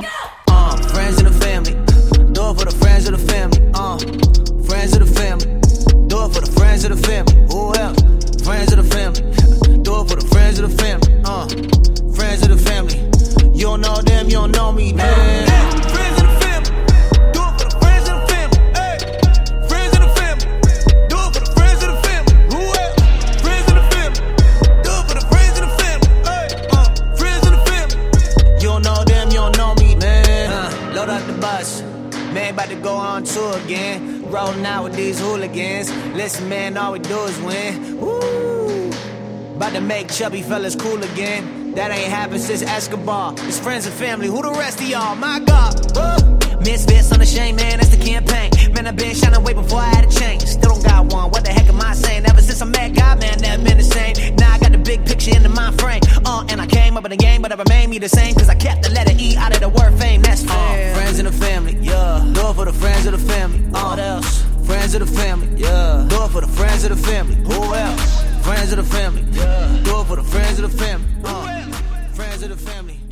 Friends and the family. Do it for the friends of the family. Friends of the family. Do it for the friends of the family. Who else? Friends of the family. Do it for the friends of the family. Friends of the family. You don't know them, you don't know me, man. Friends of the family. Do it for the friends of the family. Hey, friends of the family. Do it for the friends of the family. Who else? Friends of the family. Do it for the friends of the family. Hey, friends of the family. You don't know them, you don't know me, man. Load up the bus. Man, about to go on tour again. Rolling out with these hooligans. Listen, man, all we do is win. Woo! About to make chubby fellas cool again. That ain't happened since Escobar. It's friends and family. Who the rest of y'all? My God. Woo! Misfits on the shame, man. That's the campaign. Man, I've been shining way before I had a change. Still don't got one. What the heck am I saying? Ever since I met God, man, never been the same. Now I got the big picture in the mind frame. And I came up in the game, but I remain me the same. Cause I kept the letter E out of the word fame. That's fair. Friends and the family, yeah. Do it for the friends of the family. What else? Friends of the family, yeah. Do it for the friends of the family. Who else? Friends of the family, yeah. Do it for the friends of the family. Friends of the family.